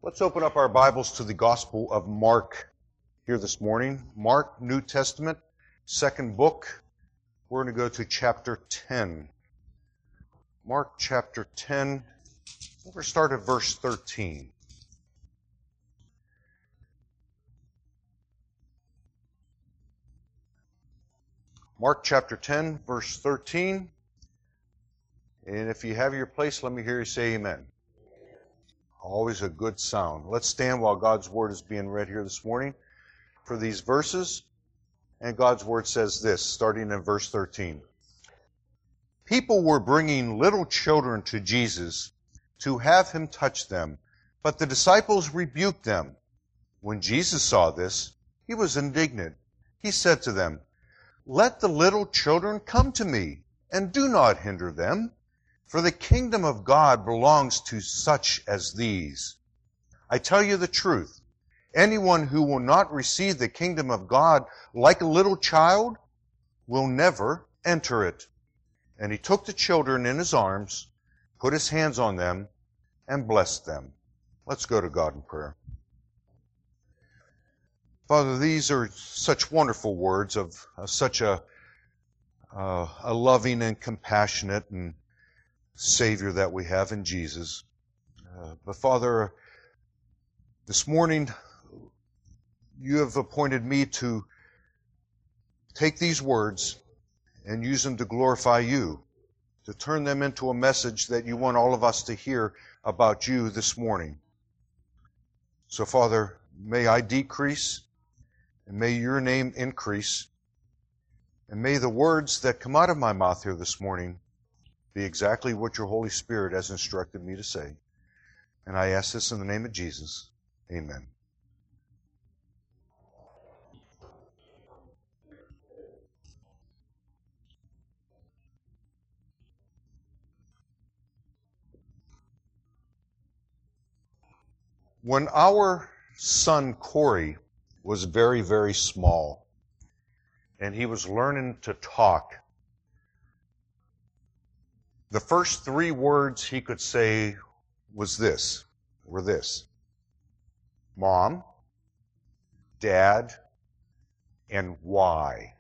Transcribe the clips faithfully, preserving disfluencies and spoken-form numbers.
Let's open up our Bibles to the Gospel of Mark here this morning. Mark, New Testament, second book. We're going to go to chapter ten. Mark chapter ten. We're going to start at verse thirteen. Mark chapter ten, verse thirteen. And if you have your place, let me hear you say amen. Always a good sound. Let's stand while God's Word is being read here this morning for these verses. And God's Word says this, starting in verse thirteen. People were bringing little children to Jesus to have him touch them, but the disciples rebuked them. When Jesus saw this, he was indignant. He said to them, "Let the little children come to me, and do not hinder them. For the kingdom of God belongs to such as these. I tell you the truth, anyone who will not receive the kingdom of God like a little child will never enter it." And he took the children in his arms, put his hands on them, and blessed them. Let's go to God in prayer. Father, these are such wonderful words of, of such a, uh, a loving and compassionate and Savior that we have in Jesus. Uh, but Father, this morning you have appointed me to take these words and use them to glorify you, to turn them into a message that you want all of us to hear about you this morning. So Father, may I decrease and may your name increase, and may the words that come out of my mouth here this morning be exactly what your Holy Spirit has instructed me to say. And I ask this in the name of Jesus. Amen. When our son Corey was very, very small, and he was learning to talk, the first three words he could say was this, were this: Mom, Dad, and why.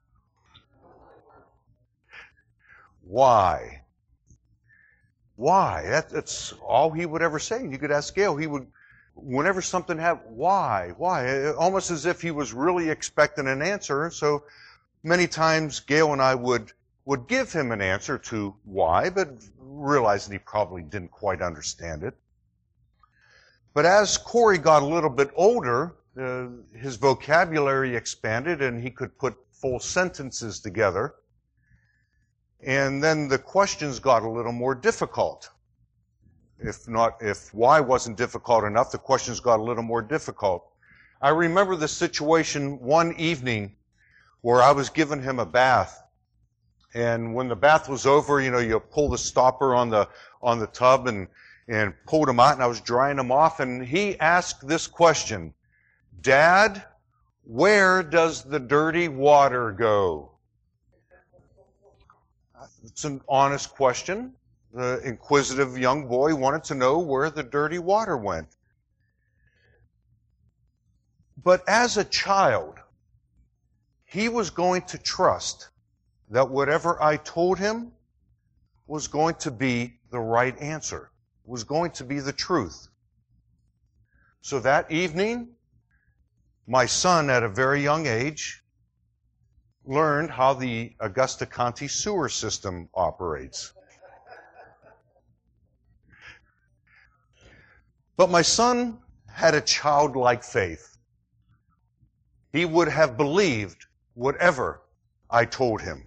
Why? Why? That, that's all he would ever say. And you could ask Gail, he would, whenever something happened, why? Why? Almost as if he was really expecting an answer. So many times Gail and I would would give him an answer to why, but realizing he probably didn't quite understand it. But as Corey got a little bit older, uh, his vocabulary expanded and he could put full sentences together. And then the questions got a little more difficult. If not, if why wasn't difficult enough, the questions got a little more difficult. I remember the situation one evening where I was giving him a bath. And when the bath was over, you know, you pull the stopper on the on the tub and and pulled him out, and I was drying him off, and he asked this question: "Dad, where does the dirty water go?" It's an honest question. The inquisitive young boy wanted to know where the dirty water went. But as a child, he was going to trust that whatever I told him was going to be the right answer, was going to be the truth. So that evening, my son, at a very young age, learned how the Augusta County sewer system operates. But my son had a childlike faith. He would have believed whatever I told him.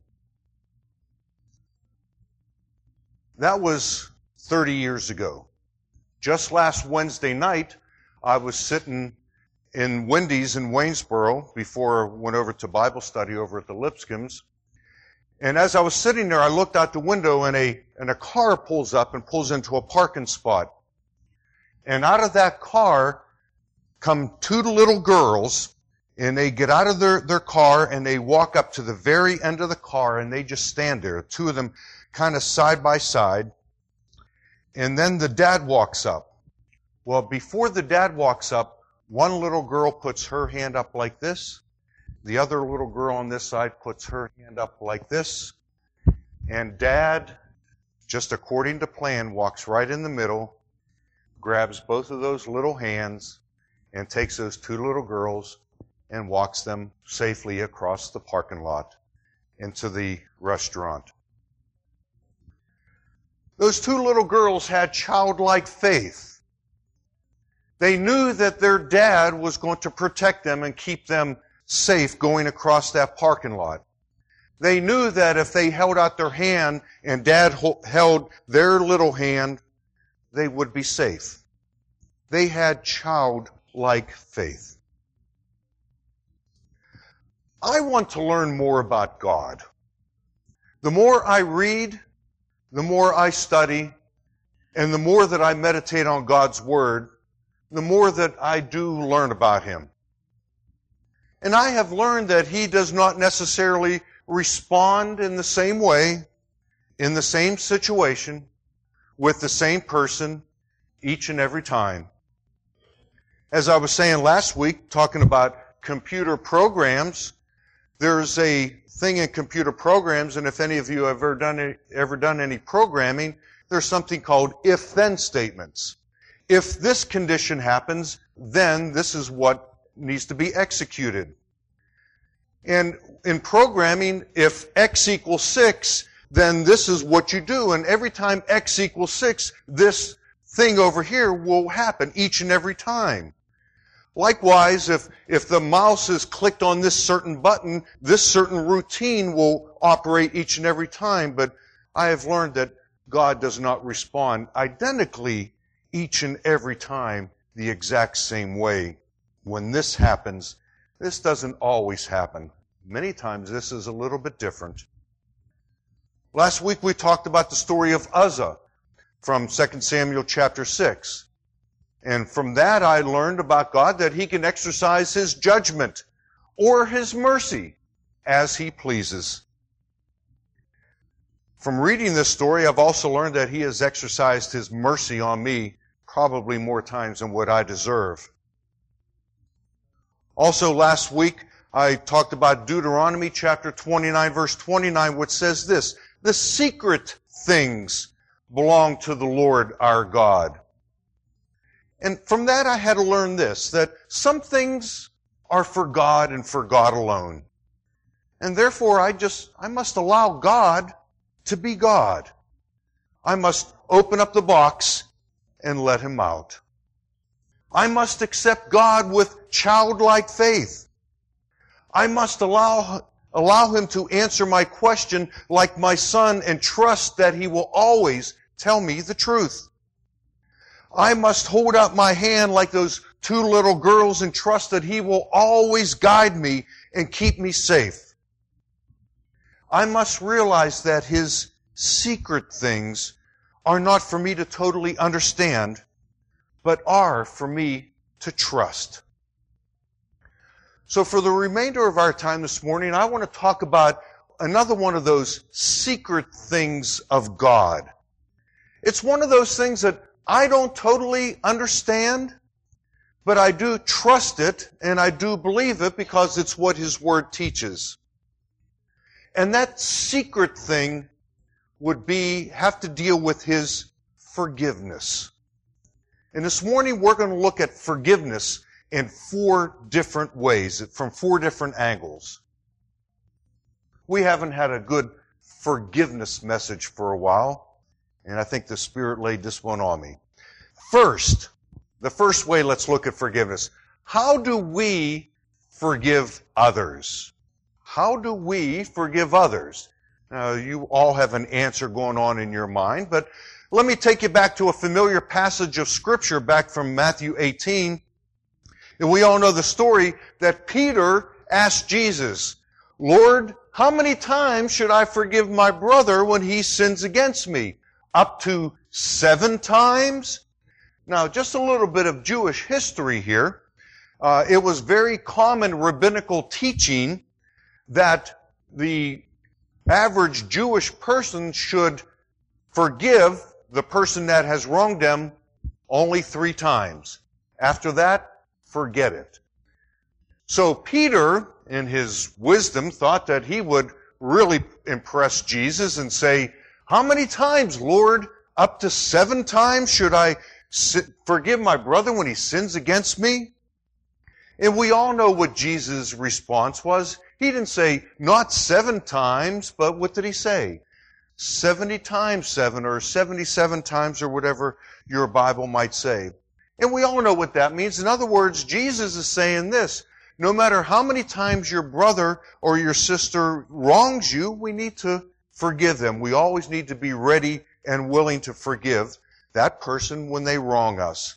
That was thirty years ago. Just last Wednesday night, I was sitting in Wendy's in Waynesboro before I went over to Bible study over at the Lipscombs. And as I was sitting there, I looked out the window and a, and a car pulls up and pulls into a parking spot. And out of that car come two little girls, and they get out of their, their car and they walk up to the very end of the car and they just stand there. Two of them kind of side by side. And then the dad walks up. Well, before the dad walks up, one little girl puts her hand up like this. The other little girl on this side puts her hand up like this. And dad, just according to plan, walks right in the middle, grabs both of those little hands, and takes those two little girls and walks them safely across the parking lot into the restaurant. Those two little girls had childlike faith. They knew that their dad was going to protect them and keep them safe going across that parking lot. They knew that if they held out their hand and dad held their little hand, they would be safe. They had childlike faith. I want to learn more about God. The more I read, the more I study, and the more that I meditate on God's Word, the more that I do learn about Him. And I have learned that He does not necessarily respond in the same way, in the same situation, with the same person, each and every time. As I was saying last week, talking about computer programs, there's a thing in computer programs, and if any of you have ever done any, ever done any programming, there's something called if-then statements. If this condition happens, then this is what needs to be executed. And in programming, if x equals six, then this is what you do. And every time x equals six, this thing over here will happen each and every time. Likewise, if, if the mouse is clicked on this certain button, this certain routine will operate each and every time. But I have learned that God does not respond identically each and every time the exact same way. When this happens, this doesn't always happen. Many times this is a little bit different. Last week we talked about the story of Uzzah from Second Samuel chapter six. And from that I learned about God that He can exercise His judgment or His mercy as He pleases. From reading this story, I've also learned that He has exercised His mercy on me probably more times than what I deserve. Also last week, I talked about Deuteronomy chapter twenty-nine, verse twenty-nine, which says this: the secret things belong to the Lord our God. And from that I had to learn this, that some things are for God and for God alone. And therefore I just, I must allow God to be God. I must open up the box and let Him out. I must accept God with childlike faith. I must allow, allow Him to answer my question like my son and trust that He will always tell me the truth. I must hold out my hand like those two little girls and trust that He will always guide me and keep me safe. I must realize that His secret things are not for me to totally understand, but are for me to trust. So for the remainder of our time this morning, I want to talk about another one of those secret things of God. It's one of those things that I don't totally understand, but I do trust it and I do believe it because it's what His Word teaches. And that secret thing would be, have to deal with His forgiveness. And this morning we're going to look at forgiveness in four different ways, from four different angles. We haven't had a good forgiveness message for a while, and I think the Spirit laid this one on me. First, the first way, let's look at forgiveness. How do we forgive others? How do we forgive others? Now, you all have an answer going on in your mind, but let me take you back to a familiar passage of Scripture back from Matthew eighteen. And we all know the story that Peter asked Jesus, Lord, how many times should I forgive my brother when he sins against me? Up to seven times? Now, just a little bit of Jewish history here. Uh, it was very common rabbinical teaching that the average Jewish person should forgive the person that has wronged them Only three times. After that, forget it. So Peter, in his wisdom, thought that he would really impress Jesus and say, how many times, Lord? Up to seven times should I forgive my brother when he sins against me? And we all know what Jesus' response was. He didn't say, not seven times, but what did he say? seventy times seven, or seventy-seven times, or whatever your Bible might say. And we all know what that means. In other words, Jesus is saying this: no matter how many times your brother or your sister wrongs you, we need to forgive them. We always need to be ready and willing to forgive that person when they wrong us.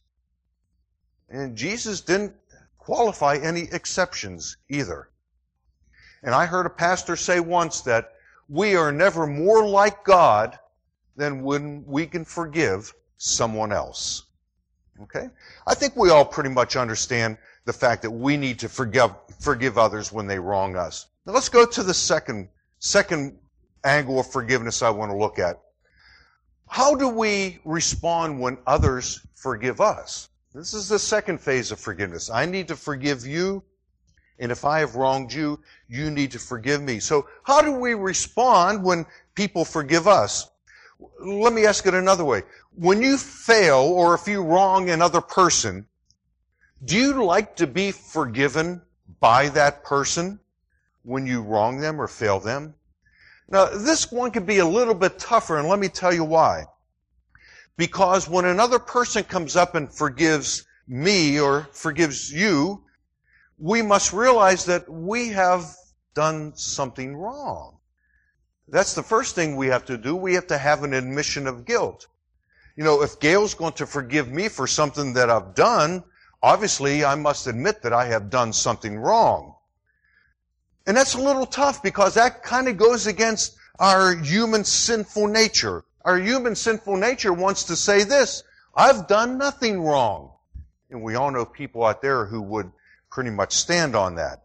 And Jesus didn't qualify any exceptions either. And I heard a pastor say once that we are never more like God than when we can forgive someone else. Okay? I think we all pretty much understand the fact that we need to forgive, forgive others when they wrong us. Now let's go to the second, second angle of forgiveness I want to look at. How do we respond when others forgive us? This is the second phase of forgiveness. I need to forgive you, and if I have wronged you, you need to forgive me. So how do we respond when people forgive us? Let me ask it another way. When you fail, or if you wrong another person, do you like to be forgiven by that person when you wrong them or fail them? Now, this one can be a little bit tougher, and let me tell you why. Because when another person comes up and forgives me or forgives you, we must realize that we have done something wrong. That's the first thing we have to do. We have to have an admission of guilt. You know, if Gail's going to forgive me for something that I've done, obviously I must admit that I have done something wrong. And that's a little tough because that kind of goes against our human sinful nature. Our human sinful nature wants to say this: I've done nothing wrong. And we all know people out there who would pretty much stand on that.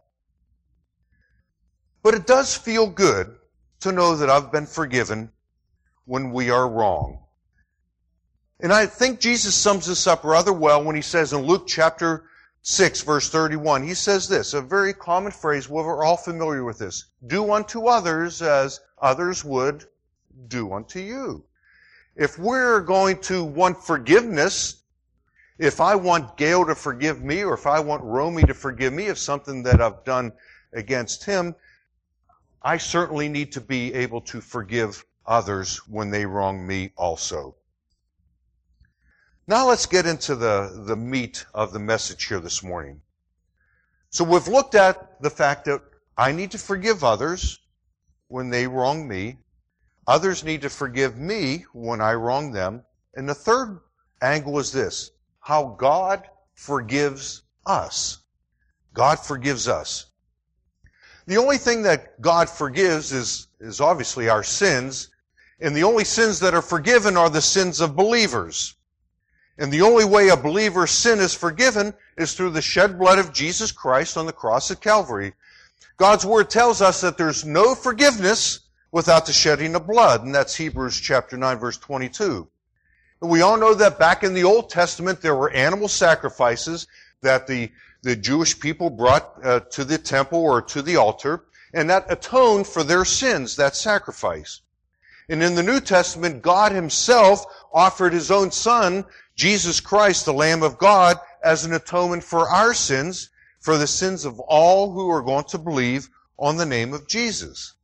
But it does feel good to know that I've been forgiven when we are wrong. And I think Jesus sums this up rather well when he says in Luke chapter six, verse thirty-one, he says this, a very common phrase, we're all familiar with this: do unto others as others would do unto you. If we're going to want forgiveness, if I want Gail to forgive me, or if I want Romy to forgive me of something that I've done against him, I certainly need to be able to forgive others when they wrong me also. Now let's get into the, the meat of the message here this morning. So we've looked at the fact that I need to forgive others when they wrong me. Others need to forgive me when I wrong them. And the third angle is this: how God forgives us. God forgives us. The only thing that God forgives is, is obviously our sins. And the only sins that are forgiven are the sins of believers. And the only way a believer's sin is forgiven is through the shed blood of Jesus Christ on the cross at Calvary. God's Word tells us that there's no forgiveness without the shedding of blood, and that's Hebrews chapter nine, verse twenty-two. And we all know that back in the Old Testament there were animal sacrifices that the, the Jewish people brought uh, to the temple or to the altar, and that atoned for their sins, that sacrifice. And in the New Testament, God Himself offered His own Son, Jesus Christ, the Lamb of God, as an atonement for our sins, for the sins of all who are going to believe on the name of Jesus.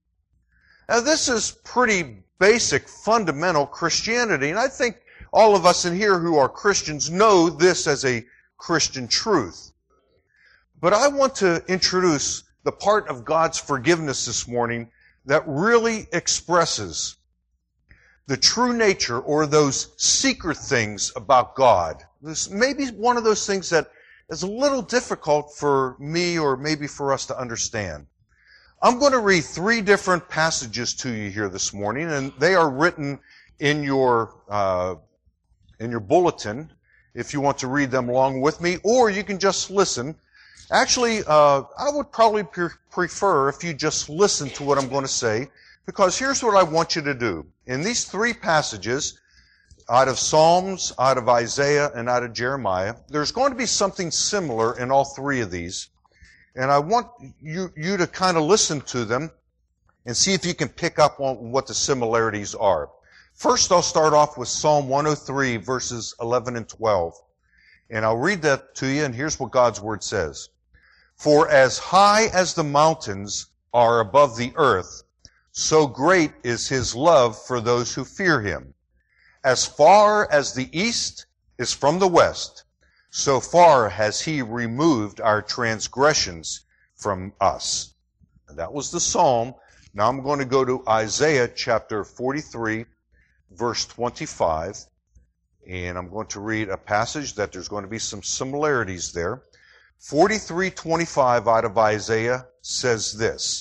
Now this is pretty basic, fundamental Christianity, and I think all of us in here who are Christians know this as a Christian truth. But I want to introduce the part of God's forgiveness this morning that really expresses the true nature, or those secret things about God. This may be one of those things that is a little difficult for me or maybe for us to understand. I'm going to read three different passages to you here this morning, and they are written in your uh, in your bulletin if you want to read them along with me, or you can just listen. Actually, uh, I would probably pre- prefer if you just listen to what I'm going to say, because here's what I want you to do. In these three passages, out of Psalms, out of Isaiah, and out of Jeremiah. There's going to be something similar in all three of these. And I want you, you to kind of listen to them and see if you can pick up on what the similarities are. First, I'll start off with Psalm one oh three, verses eleven and twelve. And I'll read that to you, and here's what God's Word says. For as high as the mountains are above the earth, so great is His love for those who fear Him. As far as the east is from the west, so far has He removed our transgressions from us. And that was the Psalm. Now I'm going to go to Isaiah chapter forty-three, verse twenty-five. And I'm going to read a passage that there's going to be some similarities there. forty-three twenty-five out of Isaiah says this.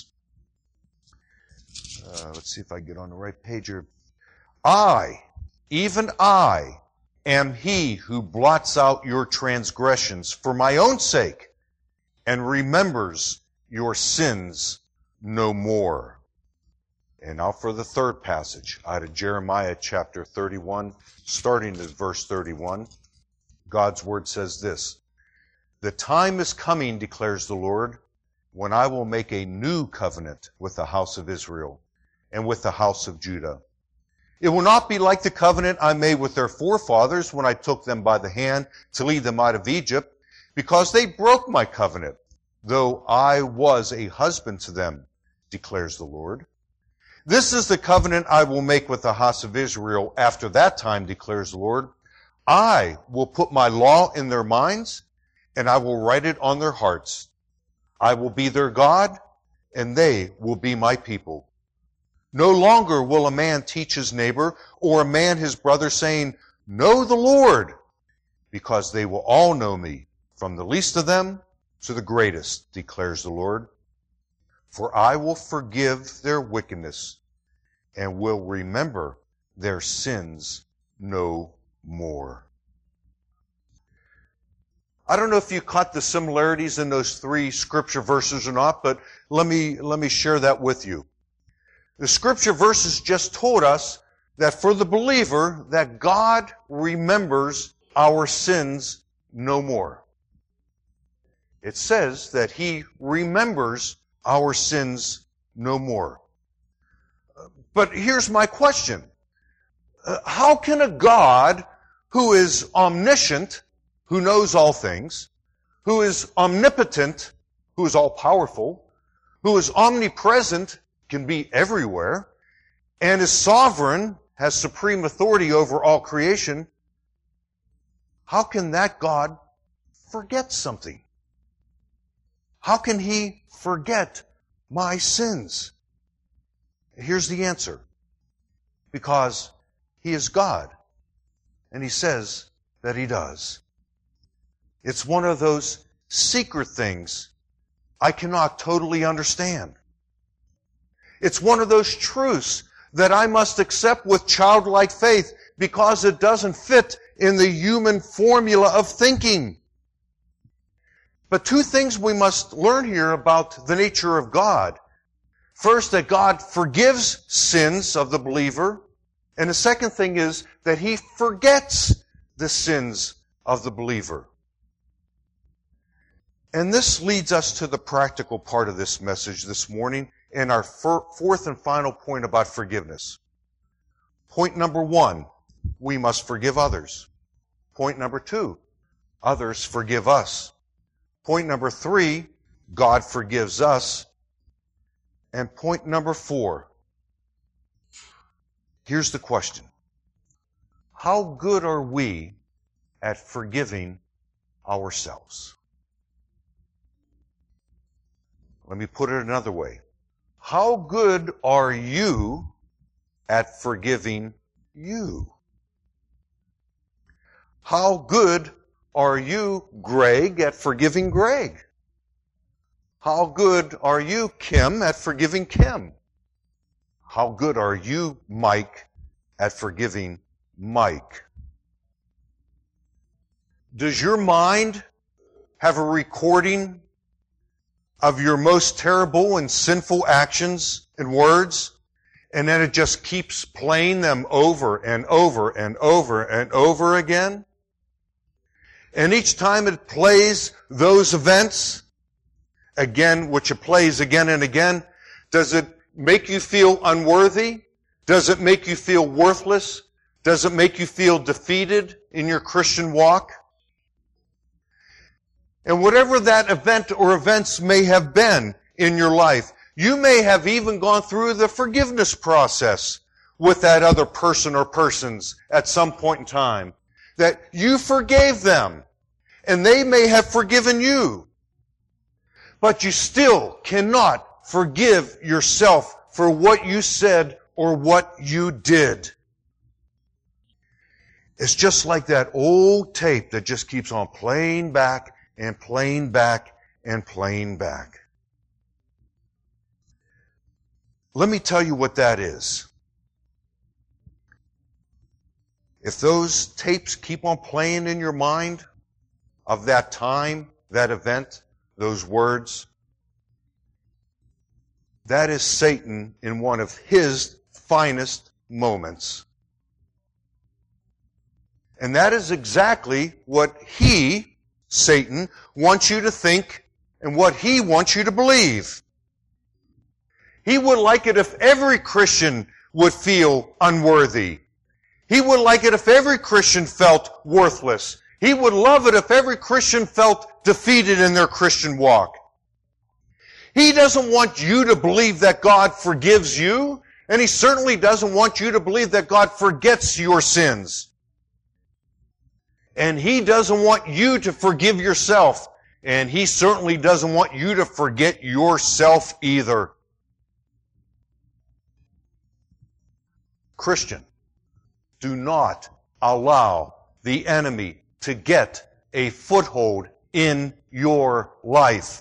Uh, let's see if I get on the right page here. I, even I, am He who blots out your transgressions for my own sake and remembers your sins no more. And now for the third passage out of Jeremiah chapter thirty-one, starting at verse thirty-one. God's Word says this. The time is coming, declares the Lord, when I will make a new covenant with the house of Israel and with the house of Judah. It will not be like the covenant I made with their forefathers when I took them by the hand to lead them out of Egypt, because they broke my covenant, though I was a husband to them, declares the Lord. This is the covenant I will make with the house of Israel after that time, declares the Lord. I will put my law in their minds, and I will write it on their hearts. I will be their God, and they will be my people. No longer will a man teach his neighbor, or a man his brother, saying, Know the Lord, because they will all know me, from the least of them to the greatest, declares the Lord. For I will forgive their wickedness and will remember their sins no more. I don't know if you caught the similarities in those three scripture verses or not, but let me, let me share that with you. The scripture verses just told us that for the believer, that God remembers our sins no more. It says that He remembers our sins no more. But here's my question. Uh, how can a God who is omniscient, who knows all things, who is omnipotent, who is all-powerful, who is omnipresent, can be everywhere, and is sovereign, has supreme authority over all creation, how can that God forget something? How can He forget my sins? Here's the answer. Because He is God, and He says that He does. It's one of those secret things I cannot totally understand. It's one of those truths that I must accept with childlike faith because it doesn't fit in the human formula of thinking. But two things we must learn here about the nature of God. First, that God forgives sins of the believer. And the second thing is that He forgets the sins of the believer. And this leads us to the practical part of this message this morning and our fourth and final point about forgiveness. Point number one, we must forgive others. Point number two, others forgive us. Point number three, God forgives us. And point number four, here's the question. How good are we at forgiving ourselves? Let me put it another way. How good are you at forgiving you? How good are you, Greg, at forgiving Greg? How good are you, Kim, at forgiving Kim? How good are you, Mike, at forgiving Mike? Does your mind have a recording of your most terrible and sinful actions and words? and then it just keeps playing them over and over and over and over again. And each time it plays those events, again, which it plays again and again, does it make you feel unworthy? Does it make you feel worthless? Does it make you feel defeated in your Christian walk? And whatever that event or events may have been in your life, you may have even gone through the forgiveness process with that other person or persons at some point in time. That you forgave them, and they may have forgiven you. But you still cannot forgive yourself for what you said or what you did. It's just like that old tape that just keeps on playing back and playing back and playing back. Let me tell you what that is. If those tapes keep on playing in your mind of that time, that event, those words, that is Satan in one of his finest moments. And that is exactly what he, Satan, wants you to think and what he wants you to believe. He would like it if every Christian would feel unworthy. He would like it if every Christian felt worthless. He would love it if every Christian felt defeated in their Christian walk. He doesn't want you to believe that God forgives you, and he certainly doesn't want you to believe that God forgets your sins. And he doesn't want you to forgive yourself, and he certainly doesn't want you to forget yourself either. Christian, do not allow the enemy to get a foothold in your life.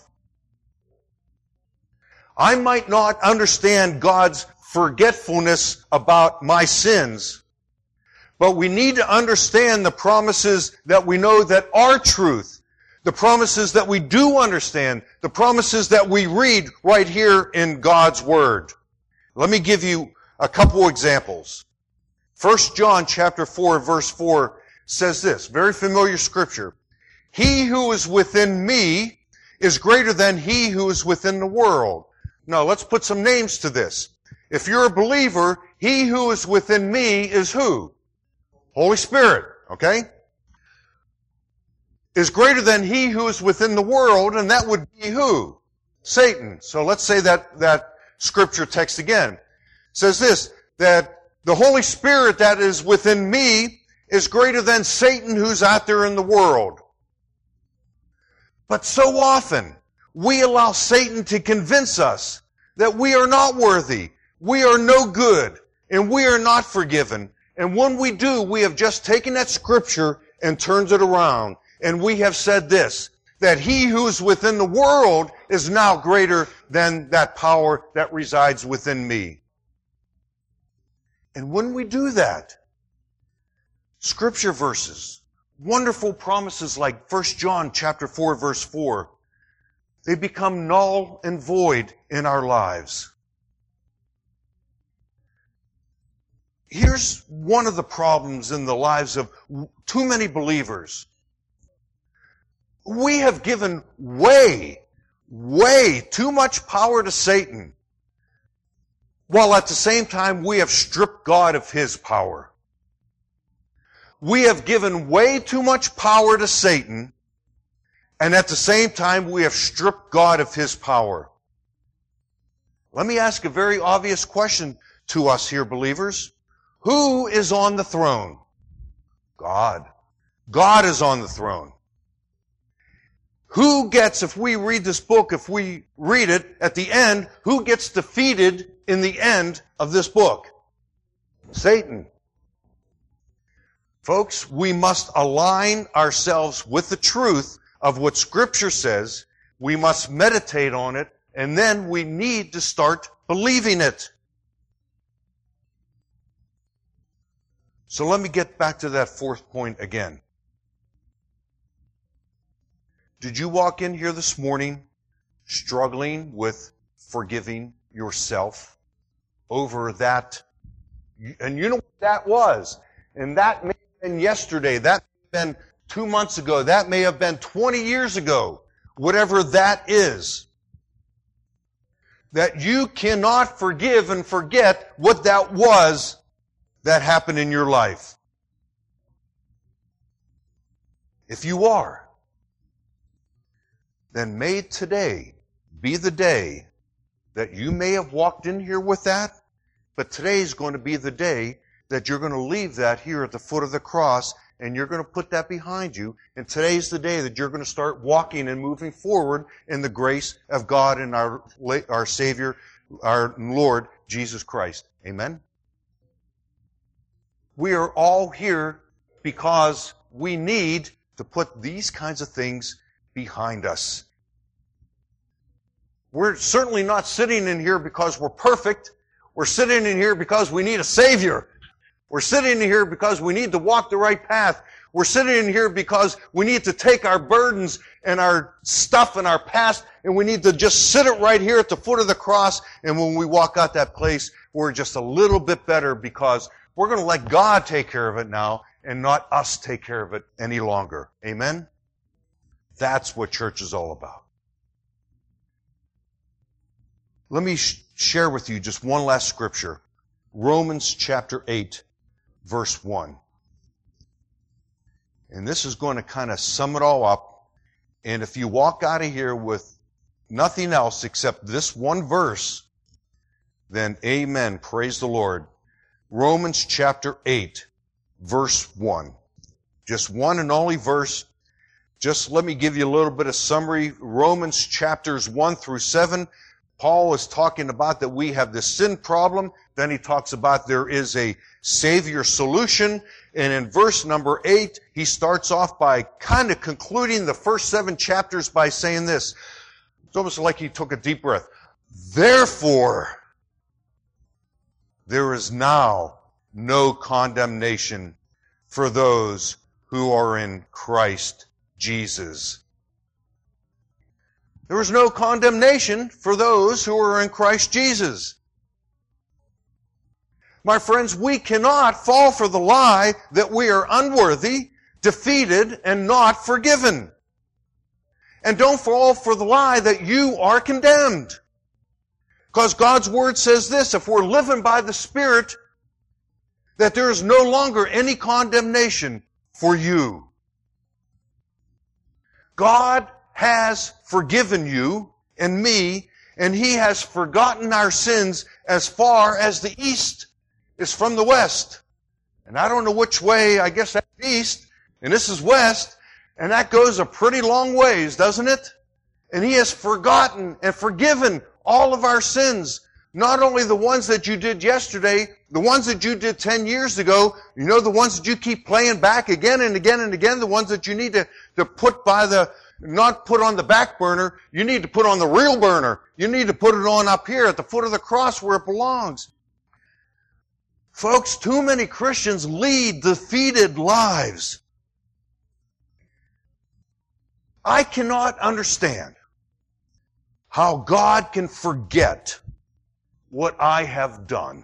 I might not understand God's forgetfulness about my sins, but we need to understand the promises that we know that are truth, the promises that we do understand, the promises that we read right here in God's Word. Let me give you a couple examples. First John chapter four, verse four says this, very familiar scripture. He who is within me is greater than he who is within the world. Now, let's put some names to this. If you're a believer, he who is within me is who? Holy Spirit, okay? Is greater than he who is within the world, and that would be who? Satan. So let's say that, that scripture text again. It says this, that the Holy Spirit that is within me is greater than Satan who's out there in the world. But so often, we allow Satan to convince us that we are not worthy, we are no good, and we are not forgiven. And when we do, we have just taken that scripture and turned it around. And we have said this, that he who is within the world is now greater than that power that resides within me. And when we do that, scripture verses, wonderful promises like First John chapter four, verse four, they become null and void in our lives. Here's one of the problems in the lives of too many believers. We have given way, way too much power to Satan, while at the same time we have stripped God of his power. We have given way too much power to Satan, and at the same time we have stripped God of his power. Let me ask a very obvious question to us here, believers. Who is on the throne? God. God is on the throne. Who gets, if we read this book, if we read it at the end, who gets defeated in the end of this book? Satan. Folks, we must align ourselves with the truth of what Scripture says. We must meditate on it, and then we need to start believing it. So let me get back to that fourth point again. Did you walk in here this morning struggling with forgiving yourself? over that. And you know what that was? And that may have been yesterday. That may have been two months ago. That may have been twenty years ago. Whatever that is. That you cannot forgive and forget what that was that happened in your life. If you are, then may today be the day that you may have walked in here with that, but today is going to be the day that you're going to leave that here at the foot of the cross, and you're going to put that behind you. And today's the day that you're going to start walking and moving forward in the grace of God and our, our Savior, our Lord, Jesus Christ. Amen? We are all here because we need to put these kinds of things behind us. We're certainly not sitting in here because we're perfect. We're sitting in here because we need a Savior. We're sitting in here because we need to walk the right path. We're sitting in here because we need to take our burdens and our stuff and our past, and we need to just sit it right here at the foot of the cross. And when we walk out that place, we're just a little bit better because we're going to let God take care of it now and not us take care of it any longer. Amen? That's what church is all about. Let me sh- share with you just one last scripture. Romans chapter eight, verse one. And this is going to kind of sum it all up. And if you walk out of here with nothing else except this one verse, then amen. Praise the Lord. Romans chapter eight, verse one. Just one and only verse. Just let me give you a little bit of summary. Romans chapters one through seven. Paul is talking about that we have this sin problem. Then he talks about there is a Savior solution. And in verse number eight, he starts off by kind of concluding the first seven chapters by saying this. It's almost like he took a deep breath. Therefore, there is now no condemnation for those who are in Christ Jesus. There is no condemnation for those who are in Christ Jesus. My friends, we cannot fall for the lie that we are unworthy, defeated, and not forgiven. And don't fall for the lie that you are condemned. Because God's Word says this, if we're living by the Spirit, that there is no longer any condemnation for you. God has forgiven you and me, and He has forgotten our sins as far as the east is from the west. And I don't know which way, I guess that's east, and this is west, and that goes a pretty long ways, doesn't it? And He has forgotten and forgiven all of our sins. Not only the ones that you did yesterday, the ones that you did ten years ago, you know, the ones that you keep playing back again and again and again, the ones that you need to, to put by the, not put on the back burner, you need to put on the real burner. You need to put it on up here at the foot of the cross where it belongs. Folks, too many Christians lead defeated lives. I cannot understand how God can forget what I have done.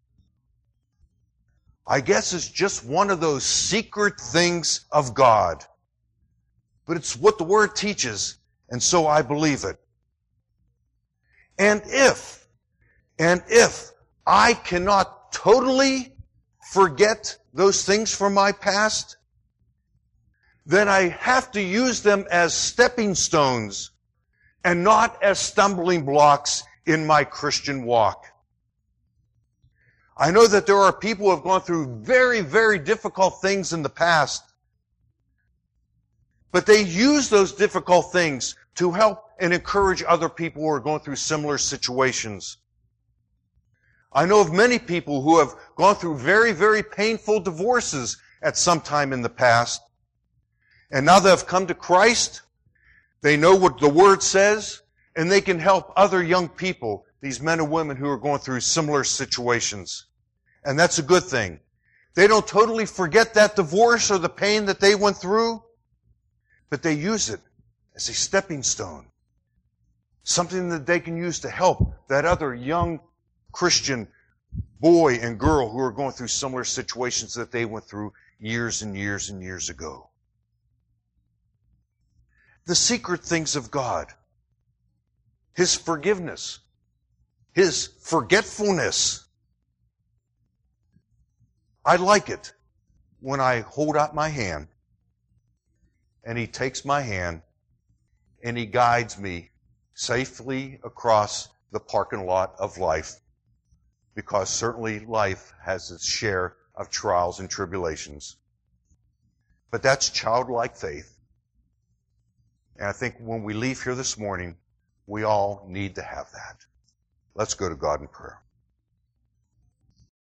I guess it's just one of those secret things of God. But it's what the Word teaches, and so I believe it. And if, and if I cannot totally forget those things from my past, then I have to use them as stepping stones and not as stumbling blocks in my Christian walk. I know that there are people who have gone through very, very difficult things in the past, but they use those difficult things to help and encourage other people who are going through similar situations. I know of many people who have gone through very, very painful divorces at some time in the past. And now they have come to Christ. They know what the Word says, and they can help other young people, these men and women who are going through similar situations. And that's a good thing. They don't totally forget that divorce or the pain that they went through, but they use it as a stepping stone. Something that they can use to help that other young Christian boy and girl who are going through similar situations that they went through years and years and years ago. The secret things of God. His forgiveness. His forgetfulness. I like it when I hold out my hand and He takes my hand and He guides me safely across the parking lot of life, because certainly life has its share of trials and tribulations. But that's childlike faith. And I think when we leave here this morning, we all need to have that. Let's go to God in prayer.